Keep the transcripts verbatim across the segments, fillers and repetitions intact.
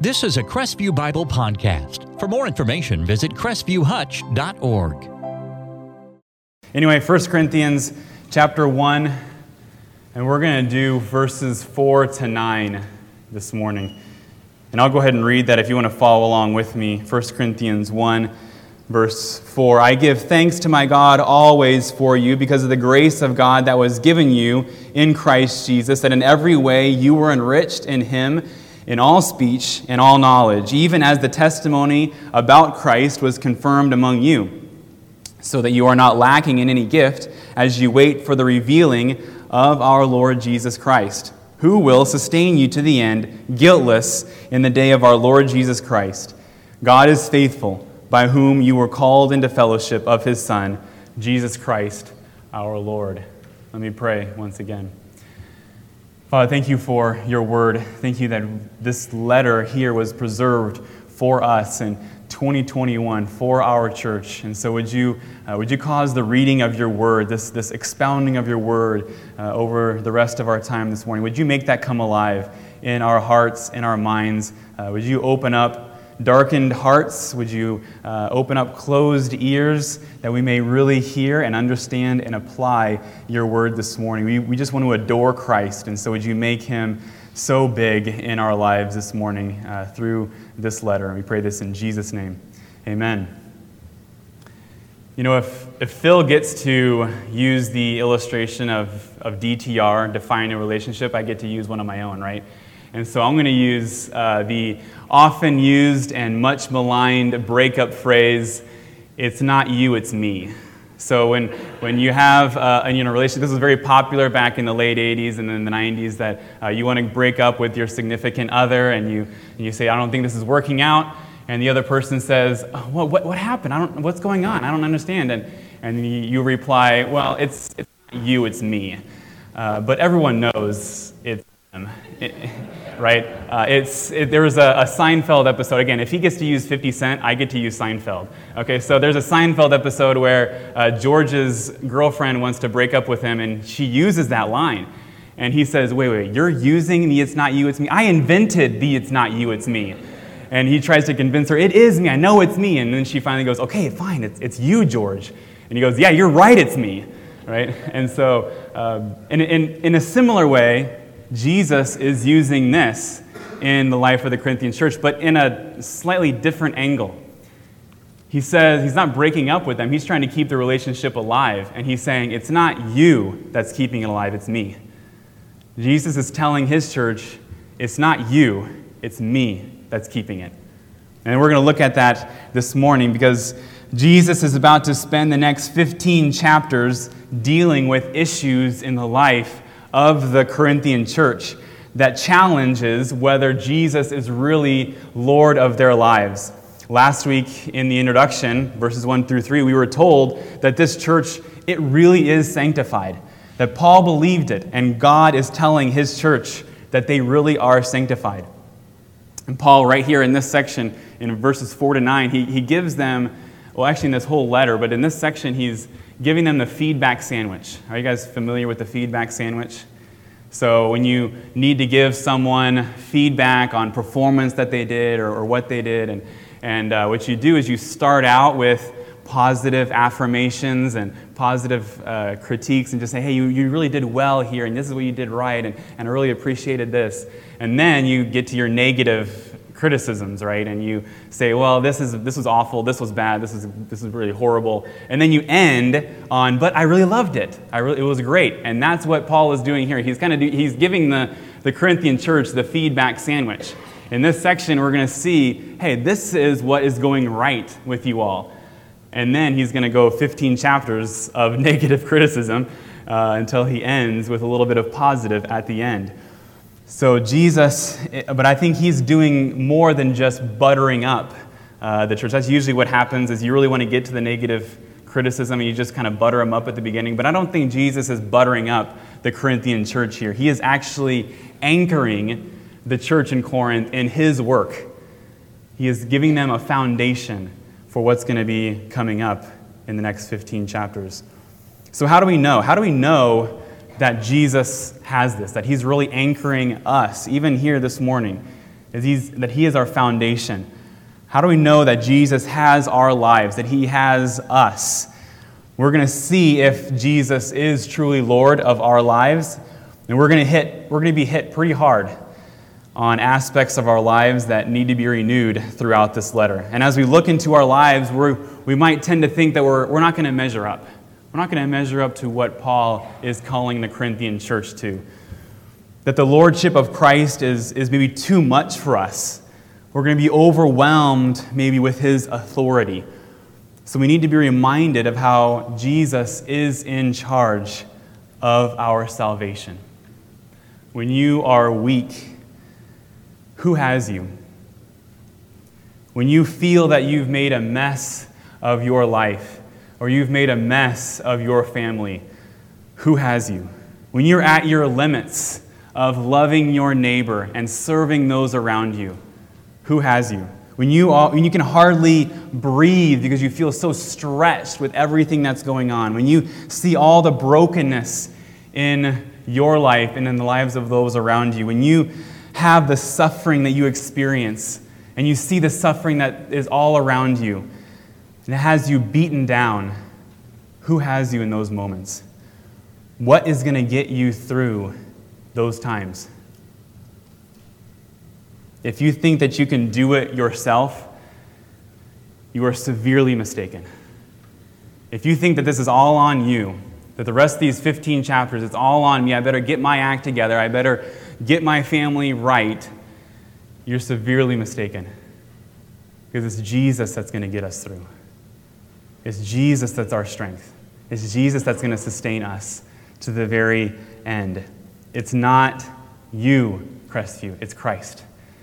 This is a Crestview Bible podcast. For more information, visit crestview hutch dot org. Anyway, First Corinthians chapter one, and we're going to do verses four to nine this morning. And I'll go ahead and read that if you want to follow along with me. First Corinthians one, verse four. I give thanks to my God always for you because of the grace of God that was given you in Christ Jesus, that in every way you were enriched in him in all speech and all knowledge, even as the testimony about Christ was confirmed among you, so that you are not lacking in any gift as you wait for the revealing of our Lord Jesus Christ, who will sustain you to the end, guiltless in the day of our Lord Jesus Christ. God is faithful, by whom you were called into fellowship of his Son, Jesus Christ, our Lord. Let me pray once again. Father, thank you for your word. Thank you that this letter here was preserved for us in twenty twenty-one for our church. And so would you uh, would you cause the reading of your word, this, this expounding of your word uh, over the rest of our time this morning, would you make that come alive in our hearts, in our minds? Uh, would you open up darkened hearts? Would you uh, open up closed ears that we may really hear and understand and apply your word this morning? We, we just want to adore Christ, and so would you make him so big in our lives this morning uh, through this letter? And we pray this in Jesus' name. Amen. You know, if, if Phil gets to use the illustration of, of D T R, define a relationship, I get to use one of my own, right? And so I'm going to use uh, the often used and much maligned breakup phrase, it's not you, it's me. So when when you have uh, a you know, relationship, this was very popular back in the late eighties and then the nineties, that uh, you want to break up with your significant other and you and you say, I don't think this is working out. And the other person says, oh, what, what what happened? I don't what's going on? I don't understand. And and you, you reply, well, it's, it's not you, it's me. Uh, but everyone knows it's them. It, right? Uh, it's it, there was a, a Seinfeld episode. Again, if he gets to use fifty cent, I get to use Seinfeld. Okay, so there's a Seinfeld episode where uh, George's girlfriend wants to break up with him, and she uses that line. And he says, wait, wait, you're using the it's not you, it's me? I invented the it's not you, it's me. And he tries to convince her, it is me, I know it's me. And then she finally goes, okay, fine, it's, it's you, George. And he goes, yeah, you're right, it's me. Right? And so uh, in, in, in a similar way, Jesus is using this in the life of the Corinthian church, but in a slightly different angle. He says he's not breaking up with them. He's trying to keep the relationship alive. And he's saying, it's not you that's keeping it alive, it's me. Jesus is telling his church, it's not you, it's me that's keeping it. And we're going to look at that this morning because Jesus is about to spend the next fifteen chapters dealing with issues in the life of the Corinthian church that challenges whether Jesus is really Lord of their lives. Last week in the introduction, verses one through three, we were told that this church, it really is sanctified, that Paul believed it, and God is telling his church that they really are sanctified. And Paul, right here in this section, in verses four to nine, he, he gives them, well, actually in this whole letter, but in this section, he's giving them the feedback sandwich. Are you guys familiar with the feedback sandwich? So when you need to give someone feedback on performance that they did or, or what they did, and, and uh, what you do is you start out with positive affirmations and positive uh, critiques and just say, hey, you, you really did well here, and this is what you did right, and, and I really appreciated this. And then you get to your negative criticisms, right? And you say, well, this is this was awful, this was bad, this is this is really horrible. And then you end on, but I really loved it. I really, it was great. And that's what Paul is doing here. He's kind of he's giving the, the Corinthian church the feedback sandwich. In this section, we're going to see, hey, this is what is going right with you all. And then he's going to go fifteen chapters of negative criticism uh, until he ends with a little bit of positive at the end. So Jesus, but I think he's doing more than just buttering up uh, the church. That's usually what happens is you really want to get to the negative criticism and you just kind of butter them up at the beginning. But I don't think Jesus is buttering up the Corinthian church here. He is actually anchoring the church in Corinth in his work. He is giving them a foundation for what's going to be coming up in the next fifteen chapters. So how do we know? How do we know that Jesus has this, that he's really anchoring us, even here this morning? is he's, that he is our foundation. How do we know that Jesus has our lives, that he has us? We're going to see if Jesus is truly Lord of our lives, and we're going to hit, we're going to be hit pretty hard on aspects of our lives that need to be renewed throughout this letter. And as we look into our lives, we're, we might tend to think that we're, we're not going to measure up. We're not going to measure up to what Paul is calling the Corinthian church to. That the lordship of Christ is, is maybe too much for us. We're going to be overwhelmed maybe with his authority. So we need to be reminded of how Jesus is in charge of our salvation. When you are weak, who has you? When you feel that you've made a mess of your life, or you've made a mess of your family, who has you? When you're at your limits of loving your neighbor and serving those around you, who has you? When you, all, when you can hardly breathe because you feel so stretched with everything that's going on, when you see all the brokenness in your life and in the lives of those around you, when you have the suffering that you experience, and you see the suffering that is all around you, and it has you beaten down, who has you in those moments? What is going to get you through those times? If you think that you can do it yourself, you are severely mistaken. If you think that this is all on you, that the rest of these fifteen chapters, it's all on me, I better get my act together, I better get my family right, you're severely mistaken. Because it's Jesus that's going to get us through. It's Jesus that's our strength. It's Jesus that's going to sustain us to the very end. It's not you, Crestview, it's Christ.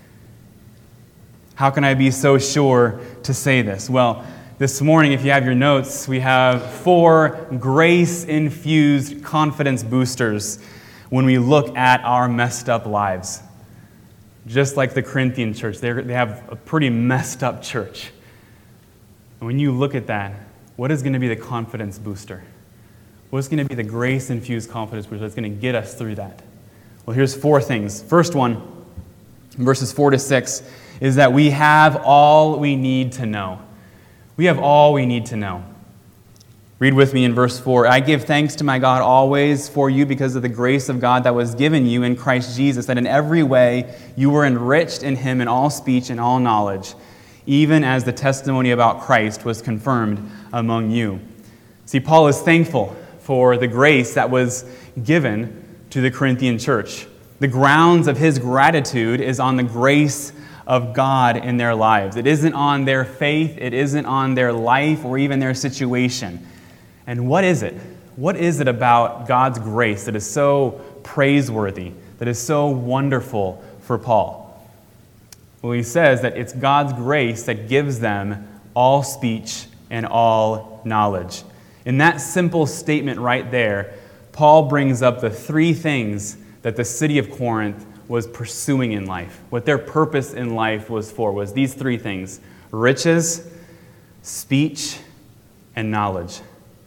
How can I be so sure to say this? Well, this morning, if you have your notes, we have four grace-infused confidence boosters when we look at our messed up lives. Just like the Corinthian church, they they have a pretty messed up church. And when you look at that, what is going to be the confidence booster? What's going to be the grace-infused confidence booster that's going to get us through that? Well, here's four things. First one, verses four to six, is that we have all we need to know. We have all we need to know. Read with me in verse four. I give thanks to my God always for you because of the grace of God that was given you in Christ Jesus, that in every way you were enriched in him in all speech and all knowledge, even as the testimony about Christ was confirmed among you. See, Paul is thankful for the grace that was given to the Corinthian church. The grounds of his gratitude is on the grace of God in their lives. It isn't on their faith, it isn't on their life or even their situation. And what is it? What is it about God's grace that is so praiseworthy, that is so wonderful for Paul? Well, he says that it's God's grace that gives them all speech and all knowledge. In that simple statement right there, Paul brings up the three things that the city of Corinth was pursuing in life. What their purpose in life was for was these three things: riches, speech, and knowledge.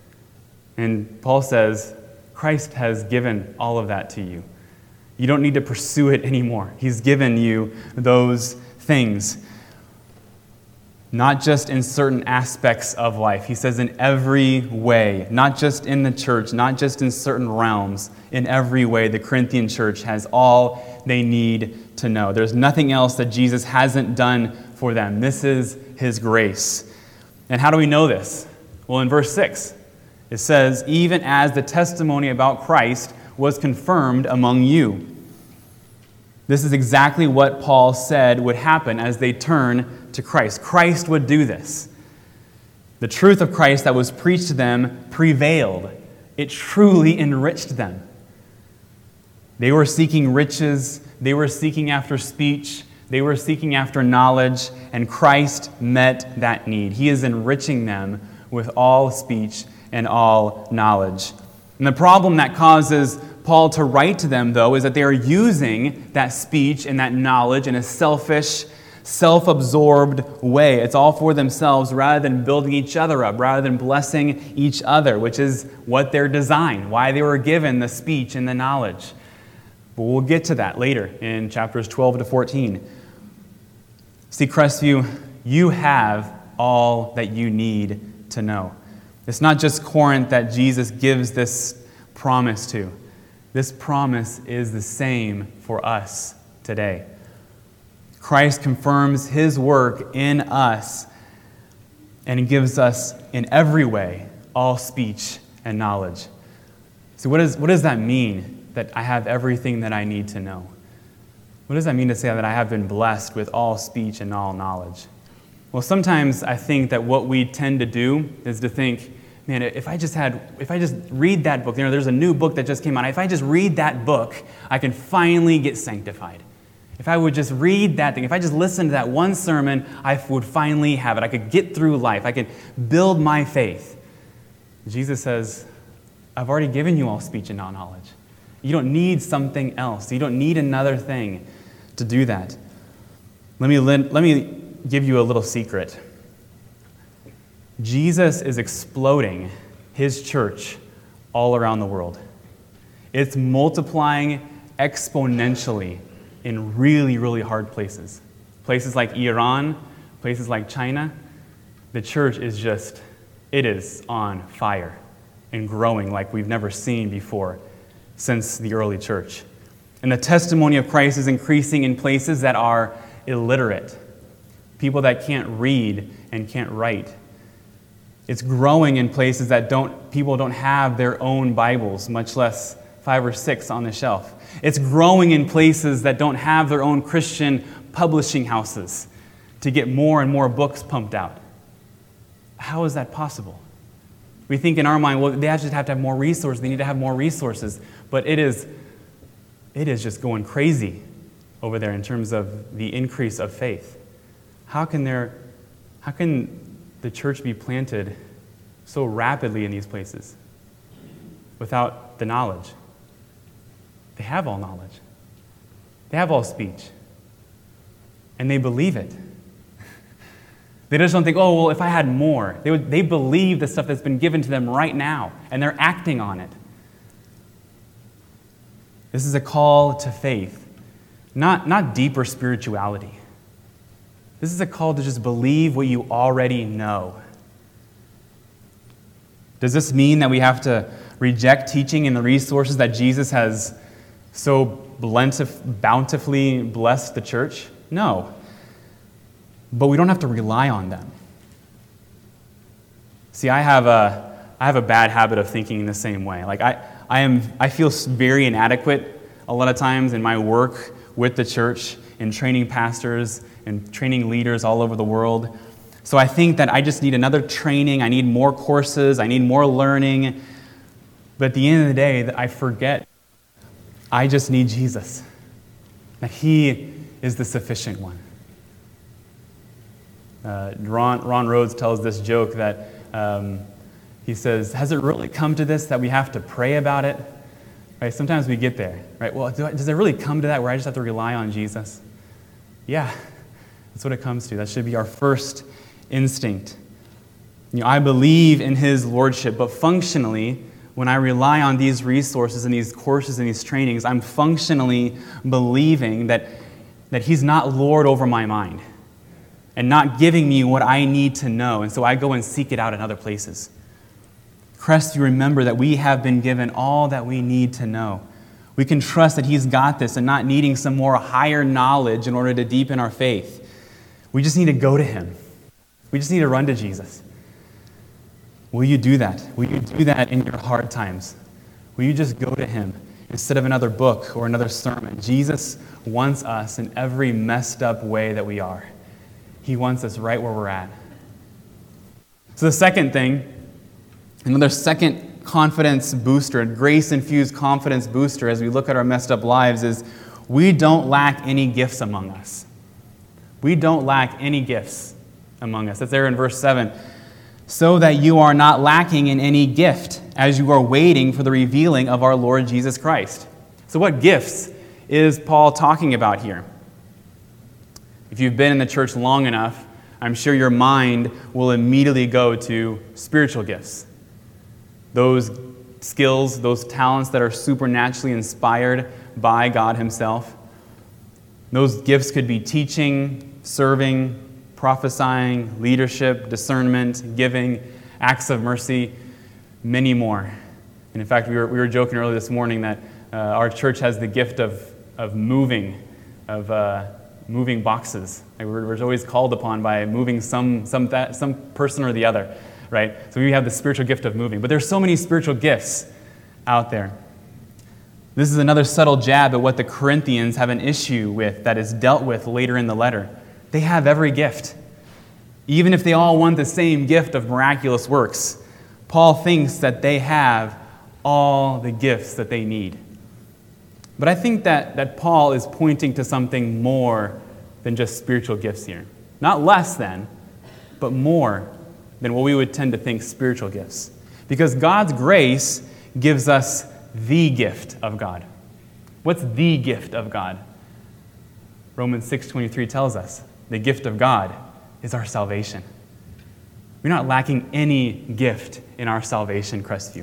And Paul says, Christ has given all of that to you. You don't need to pursue it anymore. He's given you those things. Not just in certain aspects of life. He says in every way, not just in the church, not just in certain realms, in every way, the Corinthian church has all they need to know. There's nothing else that Jesus hasn't done for them. This is his grace. And how do we know this? Well, in verse six, it says, even as the testimony about Christ was confirmed among you. This is exactly what Paul said would happen as they turn to Christ. Christ would do this. The truth of Christ that was preached to them prevailed. It truly enriched them. They were seeking riches, they were seeking after speech, they were seeking after knowledge, and Christ met that need. He is enriching them with all speech and all knowledge. And the problem that causes Paul to write to them, though, is that they are using that speech and that knowledge in a selfish, self-absorbed way. It's all for themselves rather than building each other up, rather than blessing each other, which is what they're designed, why they were given the speech and the knowledge. But we'll get to that later in chapters twelve to fourteen. See, Crestview, you have all that you need to know. It's not just Corinth that Jesus gives this promise to. This promise is the same for us today. Christ confirms his work in us, and he gives us in every way all speech and knowledge. So what, is, what does that mean, that I have everything that I need to know? What does that mean to say that I have been blessed with all speech and all knowledge? Well, sometimes I think that what we tend to do is to think, man, if I just had, if I just read that book, you know, there's a new book that just came out. If I just read that book, I can finally get sanctified. If I would just read that thing, if I just listened to that one sermon, I would finally have it. I could get through life. I could build my faith. Jesus says, I've already given you all speech and all knowledge. You don't need something else. You don't need another thing to do that. Let me, let me give you a little secret. Jesus is exploding his church all around the world. It's multiplying exponentially in really, really hard places. Places like Iran, places like China. The church is just, it is on fire and growing like we've never seen before since the early church. And the testimony of Christ is increasing in places that are illiterate. People that can't read and can't write. It's growing in places that don't, people don't have their own Bibles, much less five or six on the shelf. It's growing in places that don't have their own Christian publishing houses to get more and more books pumped out. How is that possible? We think in our mind, well, they just have to have more resources. They need to have more resources. But it is, it is just going crazy over there in terms of the increase of faith. How can there, how can the church be planted so rapidly in these places without the knowledge? They have all knowledge. They have all speech. And they believe it. They just don't think, oh, well, if I had more. They, would, they believe the stuff that's been given to them right now, and they're acting on it. This is a call to faith, not, not deeper spirituality. This is a call to just believe what you already know. Does this mean that we have to reject teaching and the resources that Jesus has so bountifully blessed the church? No. But we don't have to rely on them. See, I have a, I have a bad habit of thinking in the same way. Like I, I am, I feel very inadequate a lot of times in my work with the church, in training pastors and training leaders all over the world. So I think that I just need another training. I need more courses. I need more learning. But at the end of the day, I forget I just need Jesus. That he is the sufficient one. Uh, Ron, Ron Rhodes tells this joke that um, he says, has it really come to this that we have to pray about it? Right? Sometimes we get there. Right? Well, do I, does it really come to that where I just have to rely on Jesus? Yeah, that's what it comes to. That should be our first instinct. You know, I believe in his lordship, but functionally, when I rely on these resources and these courses and these trainings, I'm functionally believing that, that he's not Lord over my mind and not giving me what I need to know. And so I go and seek it out in other places. Crestview, remember that we have been given all that we need to know. We can trust that he's got this and not needing some more higher knowledge in order to deepen our faith. We just need to go to him. We just need to run to Jesus. Will you do that? Will you do that in your hard times? Will you just go to him instead of another book or another sermon? Jesus wants us in every messed up way that we are. He wants us right where we're at. So the second thing, another second confidence booster, a grace-infused confidence booster as we look at our messed up lives is we don't lack any gifts among us. We don't lack any gifts among us. That's there in verse seven. So that you are not lacking in any gift as you are waiting for the revealing of our Lord Jesus Christ. So what gifts is Paul talking about here? If you've been in the church long enough, I'm sure your mind will immediately go to spiritual gifts. Those skills, those talents that are supernaturally inspired by God himself. Those gifts could be teaching, serving, prophesying, leadership, discernment, giving, acts of mercy, many more. And in fact, we were, we were joking earlier this morning that uh, our church has the gift of, of moving, of uh, moving boxes. Like we're, we're always called upon by moving some, some, that, some person or the other, right? So we have the spiritual gift of moving. But there's so many spiritual gifts out there. This is another subtle jab at what the Corinthians have an issue with that is dealt with later in the letter. They have every gift. Even if they all want the same gift of miraculous works, Paul thinks that they have all the gifts that they need. But I think that, that Paul is pointing to something more than just spiritual gifts here. Not less than, but more than what we would tend to think spiritual gifts. Because God's grace gives us the gift of God. What's the gift of God? Romans six twenty-three tells us the gift of God is our salvation. We're not lacking any gift in our salvation, Crestview.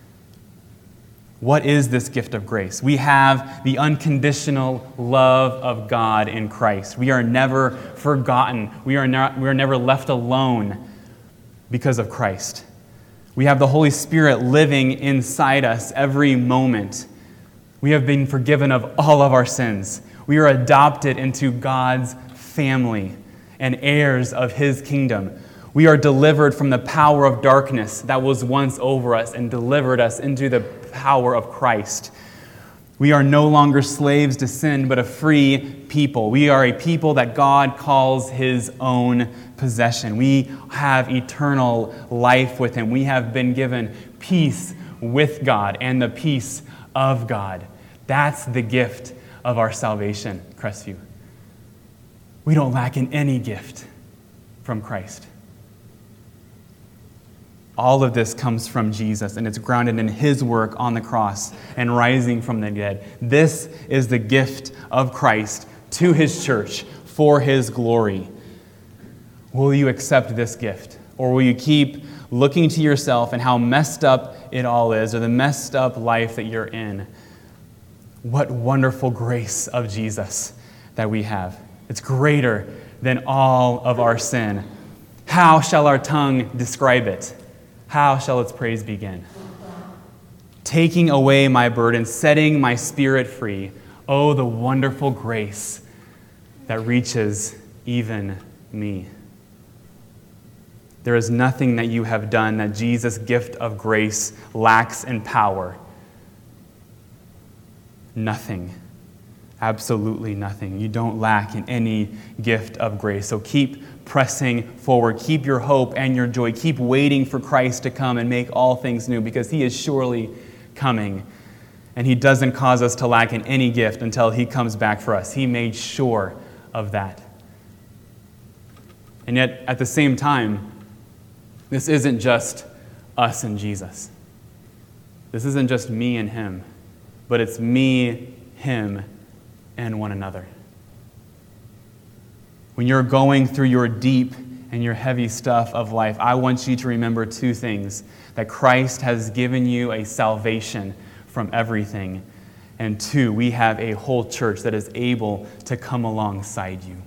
What is this gift of grace? We have the unconditional love of God in Christ. We are never forgotten. We are not, we are never left alone because of Christ. We have the Holy Spirit living inside us every moment. We have been forgiven of all of our sins. We are adopted into God's family and heirs of His kingdom. We are delivered from the power of darkness that was once over us and delivered us into the power of Christ. We are no longer slaves to sin, but a free people. We are a people that God calls His own possession. We have eternal life with Him. We have been given peace with God and the peace of God. That's the gift of our salvation, Crestview. We don't lack in any gift from Christ. All of this comes from Jesus, and it's grounded in His work on the cross and rising from the dead. This is the gift of Christ to His church for His glory. Will you accept this gift? Or will you keep looking to yourself and how messed up it all is, or the messed up life that you're in? What wonderful grace of Jesus that we have. It's greater than all of our sin. How shall our tongue describe it? How shall its praise begin? Taking away my burden, setting my spirit free. Oh, the wonderful grace that reaches even me. There is nothing that you have done that Jesus' gift of grace lacks in power. Nothing. Absolutely nothing. You don't lack in any gift of grace. So keep pressing forward. Keep your hope and your joy. Keep waiting for Christ to come and make all things new, because He is surely coming. And He doesn't cause us to lack in any gift until He comes back for us. He made sure of that. And yet, at the same time, this isn't just us and Jesus. This isn't just me and Him, but it's me, Him, and one another. When you're going through your deep and your heavy stuff of life, I want you to remember two things: that Christ has given you a salvation from everything, and two, we have a whole church that is able to come alongside you.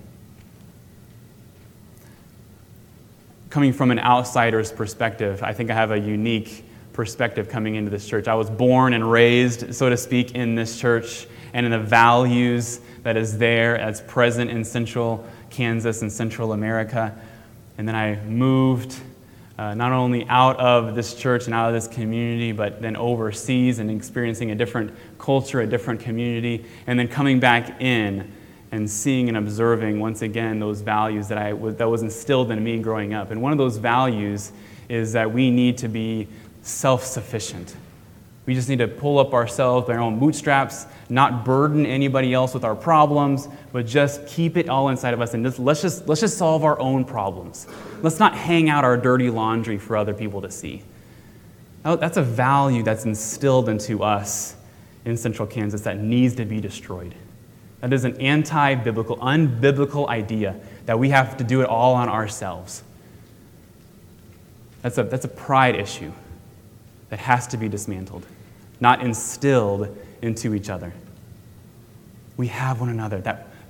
Coming from an outsider's perspective, I think I have a unique perspective coming into this church. I was born and raised, so to speak, in this church, and in the values that is there as present in central Kansas and Central America. And then I moved uh, not only out of this church and out of this community, but then overseas and experiencing a different culture, a different community, and then coming back in and seeing and observing once again those values that I was, that was instilled in me growing up. And one of those values is that we need to be self-sufficient. We just need to pull up ourselves by our own bootstraps, not burden anybody else with our problems, but just keep it all inside of us, and just, let's just let's just solve our own problems. Let's not hang out our dirty laundry for other people to see. That's a value that's instilled into us in Central Kansas that needs to be destroyed. That is an anti-biblical, unbiblical idea that we have to do it all on ourselves. That's a that's a pride issue that has to be dismantled, not instilled into each other. We have one another. That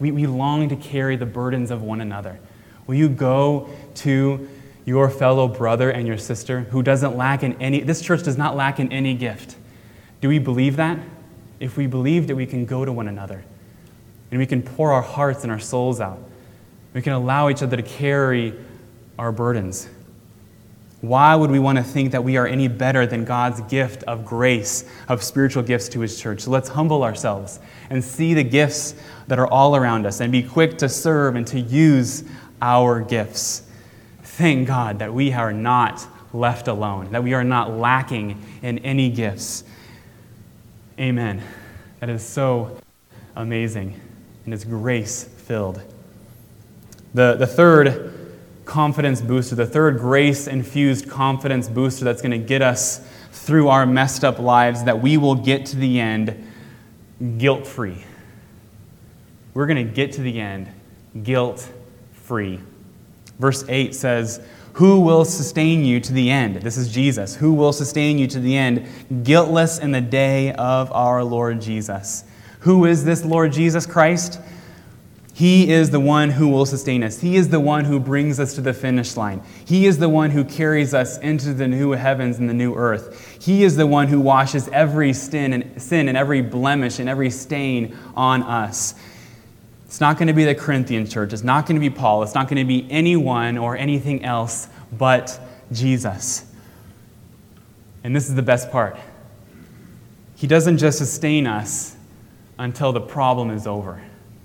We, we long to carry the burdens of one another. Will you go to your fellow brother and your sister who doesn't lack in any, this church does not lack in any gift. Do we believe that? If we believe that we can go to one another and we can pour our hearts and our souls out, we can allow each other to carry our burdens. Why would we want to think that we are any better than God's gift of grace, of spiritual gifts to His church? So let's humble ourselves and see the gifts that are all around us and be quick to serve and to use our gifts. Thank God that we are not left alone, that we are not lacking in any gifts. Amen. That is so amazing and is grace-filled. The, the third confidence booster, the third grace-infused confidence booster that's going to get us through our messed up lives, that we will get to the end guilt-free. We're going to get to the end guilt-free. Verse eight says, "Who will sustain you to the end?" This is Jesus. Who will sustain you to the end, guiltless in the day of our Lord Jesus. Who is this Lord Jesus Christ? He is the one who will sustain us. He is the one who brings us to the finish line. He is the one who carries us into the new heavens and the new earth. He is the one who washes every sin and sin and every blemish and every stain on us. It's not going to be the Corinthian church. It's not going to be Paul. It's not going to be anyone or anything else but Jesus. And this is the best part. He doesn't just sustain us until the problem is over.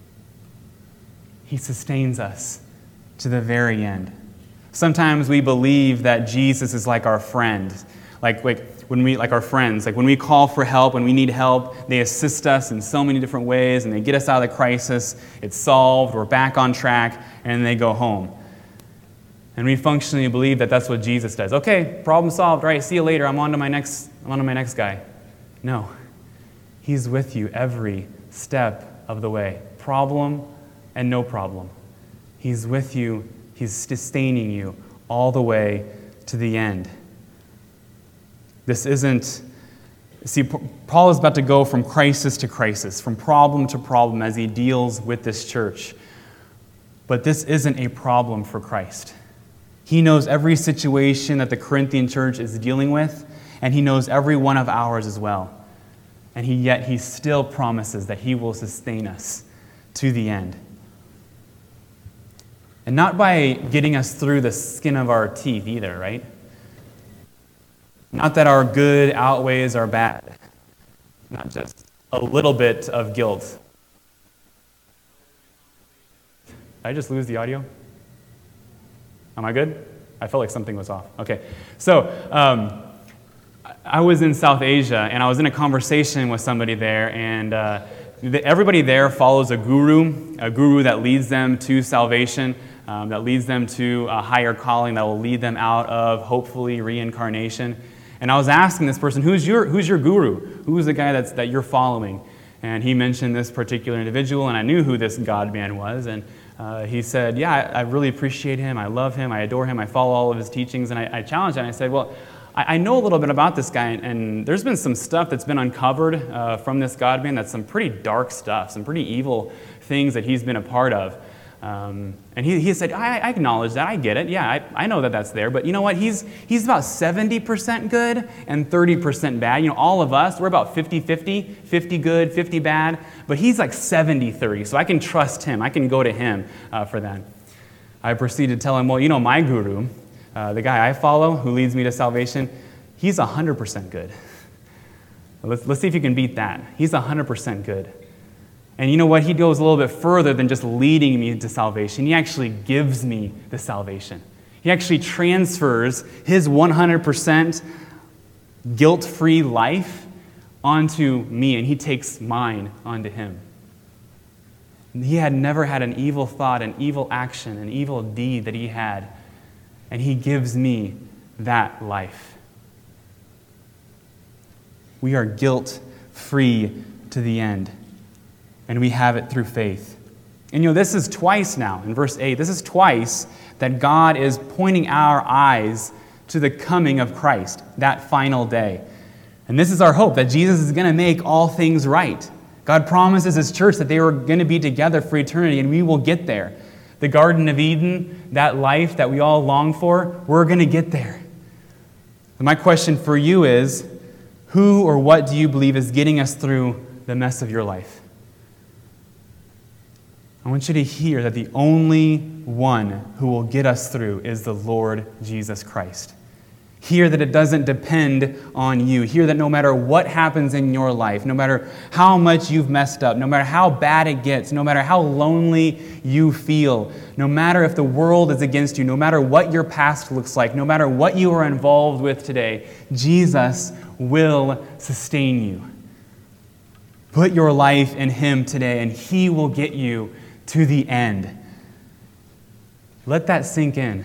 He sustains us to the very end. Sometimes we believe that Jesus is like our friend, like, like when we like our friends. Like when we call for help, when we need help, they assist us in so many different ways, and they get us out of the crisis. It's solved. We're back on track, and they go home. And we functionally believe that that's what Jesus does. Okay, problem solved. All right, see you later. I'm on to my next. I'm on to my next guy. No, He's with you every step of the way. Problem and no problem. He's with you. He's sustaining you all the way to the end. This isn't, see, Paul is about to go from crisis to crisis, from problem to problem as he deals with this church. But this isn't a problem for Christ. He knows every situation that the Corinthian church is dealing with, and He knows every one of ours as well. And he, yet He still promises that He will sustain us to the end. And not by getting us through the skin of our teeth either, right? Not that our good outweighs our bad. Not just a little bit of guilt. Did I just lose the audio? Am I good? I felt like something was off. Okay. So, um, I was in South Asia, and I was in a conversation with somebody there, and uh, everybody there follows a guru, a guru that leads them to salvation. Um, that leads them to a higher calling that will lead them out of, hopefully, reincarnation. And I was asking this person, who's your who's your guru? Who's the guy that's, that you're following? And he mentioned this particular individual, and I knew who this God man was. And uh, he said, yeah, I, I really appreciate him. I love him. I adore him. I follow all of his teachings. And I, I challenged him. And I said, well, I, I know a little bit about this guy, and, and there's been some stuff that's been uncovered uh, from this God man that's some pretty dark stuff, some pretty evil things that he's been a part of. Um, and he, he said, I, I acknowledge that, I get it, yeah, I, I know that that's there, but you know what, he's he's about seventy percent good and thirty percent bad. You know, all of us, we're about fifty-fifty, fifty good, fifty bad, but he's like seventy thirty, so I can trust him, I can go to him uh, for that. I proceeded to tell him, well, you know, my guru, uh, the guy I follow, who leads me to salvation, he's one hundred percent good. Let's, let's see if you can beat that. He's one hundred percent good. And you know what? He goes a little bit further than just leading me to salvation. He actually gives me the salvation. He actually transfers his one hundred percent guilt-free life onto me, and he takes mine onto him. He had never had an evil thought, an evil action, an evil deed that he had, and he gives me that life. We are guilt-free to the end. And we have it through faith. And you know, this is twice now, in verse eight, this is twice that God is pointing our eyes to the coming of Christ, that final day. And this is our hope, that Jesus is going to make all things right. God promises His church that they were going to be together for eternity, and we will get there. The Garden of Eden, that life that we all long for, we're going to get there. And my question for you is, who or what do you believe is getting us through the mess of your life? I want you to hear that the only one who will get us through is the Lord Jesus Christ. Hear that it doesn't depend on you. Hear that no matter what happens in your life, no matter how much you've messed up, no matter how bad it gets, no matter how lonely you feel, no matter if the world is against you, no matter what your past looks like, no matter what you are involved with today, Jesus will sustain you. Put your life in Him today, and He will get you to the end. Let that sink in.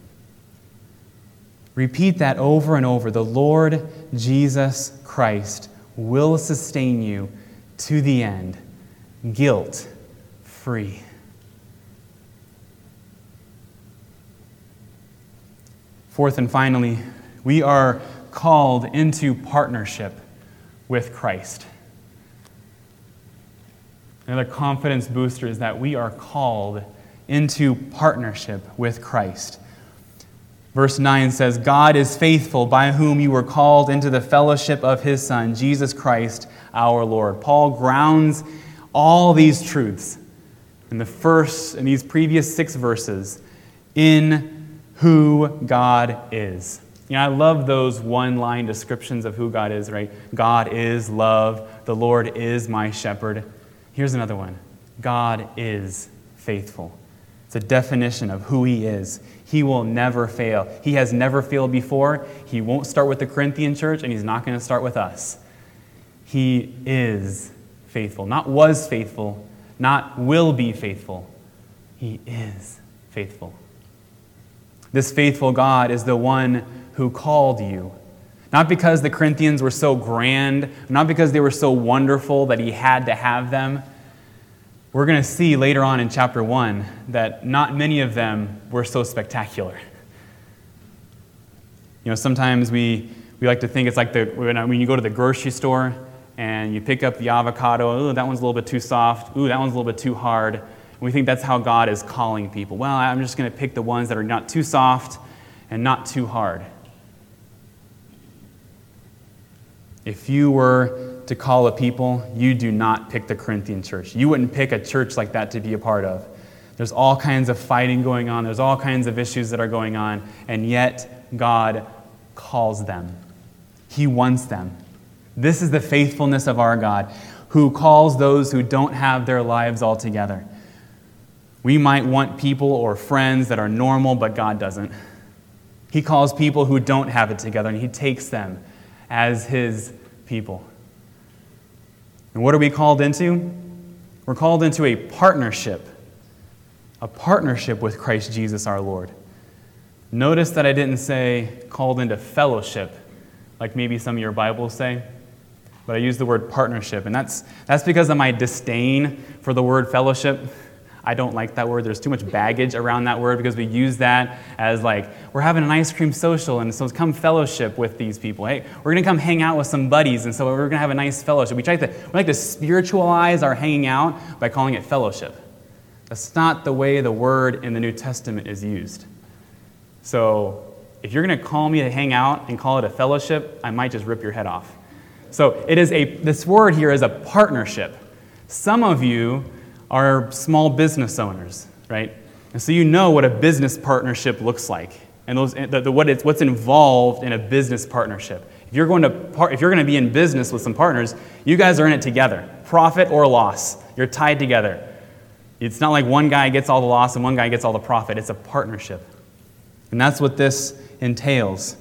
Repeat that over and over. The Lord Jesus Christ will sustain you to the end, guilt-free. Fourth and finally, we are called into partnership with Christ. Another confidence booster is that we are called into partnership with Christ. Verse nine says, God is faithful, by whom you were called into the fellowship of His Son, Jesus Christ our Lord. Paul grounds all these truths in the first, in these previous six verses, in who God is. You know, I love those one-line descriptions of who God is, right? God is love. The Lord is my shepherd. Here's another one. God is faithful. It's a definition of who He is. He will never fail. He has never failed before. He won't start with the Corinthian church, and He's not going to start with us. He is faithful. Not was faithful, not will be faithful. He is faithful. This faithful God is the one who called you. Not because the Corinthians were so grand, not because they were so wonderful that He had to have them. We're going to see later on in chapter one that not many of them were so spectacular. You know, sometimes we, we like to think it's like the when you go to the grocery store and you pick up the avocado, ooh, that one's a little bit too soft, ooh, that one's a little bit too hard. And we think that's how God is calling people. Well, I'm just going to pick the ones that are not too soft and not too hard. If you were to call a people, you do not pick the Corinthian church. You wouldn't pick a church like that to be a part of. There's all kinds of fighting going on. There's all kinds of issues that are going on. And yet, God calls them. He wants them. This is the faithfulness of our God, who calls those who don't have their lives all together. We might want people or friends that are normal, but God doesn't. He calls people who don't have it together, and He takes them as His people. And what are we called into? We're called into a partnership. A partnership with Christ Jesus our Lord. Notice that I didn't say called into fellowship, like maybe some of your Bibles say, but I used the word partnership. And that's, that's because of my disdain for the word fellowship. I don't like that word. There's too much baggage around that word because we use that as like, we're having an ice cream social, and so come fellowship with these people. Hey, we're going to come hang out with some buddies, and so we're going to have a nice fellowship. We try to, we like to spiritualize our hanging out by calling it fellowship. That's not the way the word in the New Testament is used. So if you're going to call me to hang out and call it a fellowship, I might just rip your head off. So it is a, this word here is a partnership. Some of you are small business owners, right? And so you know what a business partnership looks like, and those the, the, what it's what's involved in a business partnership. If you're going to par, if you're going to be in business with some partners, you guys are in it together, profit or loss. You're tied together. It's not like one guy gets all the loss and one guy gets all the profit. It's a partnership, and that's what this entails.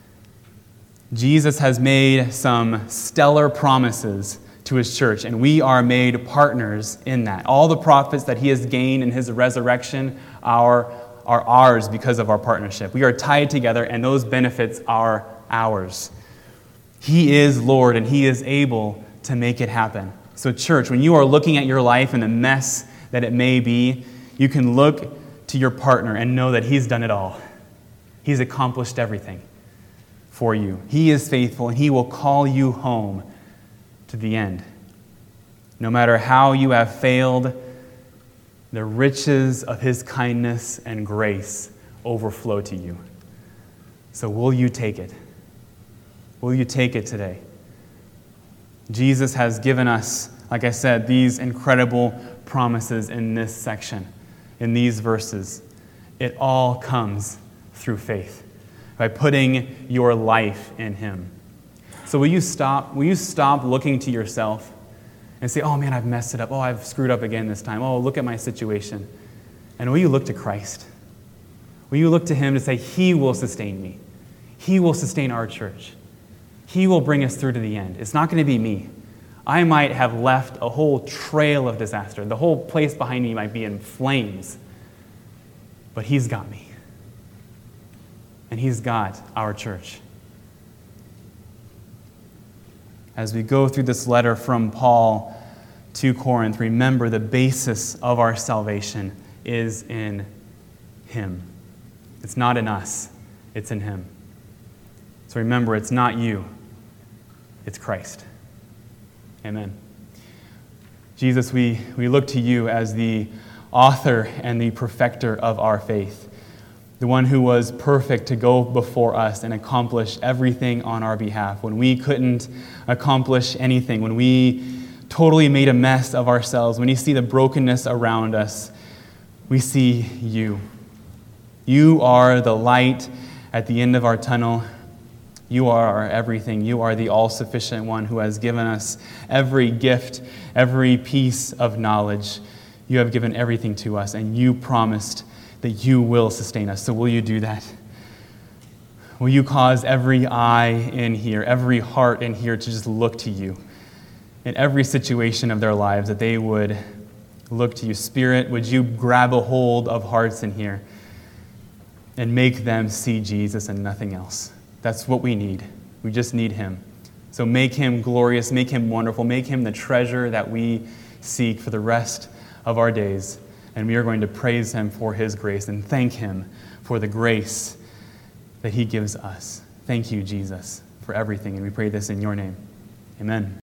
Jesus has made some stellar promises to His church, and we are made partners in that. All the profits that He has gained in His resurrection are, are ours because of our partnership. We are tied together, and those benefits are ours. He is Lord, and He is able to make it happen. So church, when you are looking at your life and the mess that it may be, you can look to your partner and know that He's done it all. He's accomplished everything for you. He is faithful, and He will call you home to the end. No matter how you have failed, the riches of his kindness and grace overflow to you. So will you take it? Will you take it today? Jesus has given us, like I said, these incredible promises in this section, in these verses. It all comes through faith, by putting your life in him. So will you stop? Will you stop looking to yourself and say, oh man, I've messed it up. Oh, I've screwed up again this time. Oh, look at my situation. And will you look to Christ? Will you look to him to say, he will sustain me. He will sustain our church. He will bring us through to the end. It's not going to be me. I might have left a whole trail of disaster. The whole place behind me might be in flames. But he's got me. And he's got our church. As we go through this letter from Paul to Corinth, remember the basis of our salvation is in him. It's not in us. It's in him. So remember, it's not you. It's Christ. Amen. Jesus, we, we look to you as the author and the perfecter of our faith, the one who was perfect to go before us and accomplish everything on our behalf. When we couldn't accomplish anything, when we totally made a mess of ourselves, when you see the brokenness around us, we see you. You are the light at the end of our tunnel. You are our everything. You are the all-sufficient one who has given us every gift, every piece of knowledge. You have given everything to us, and you promised that you will sustain us. So will you do that? Will you cause every eye in here, every heart in here to just look to you in every situation of their lives, that they would look to you? Spirit, would you grab a hold of hearts in here and make them see Jesus and nothing else? That's what we need. We just need him. So make him glorious, make him wonderful, make him the treasure that we seek for the rest of our days. And we are going to praise him for his grace and thank him for the grace that he gives us. Thank you, Jesus, for everything. And we pray this in your name. Amen.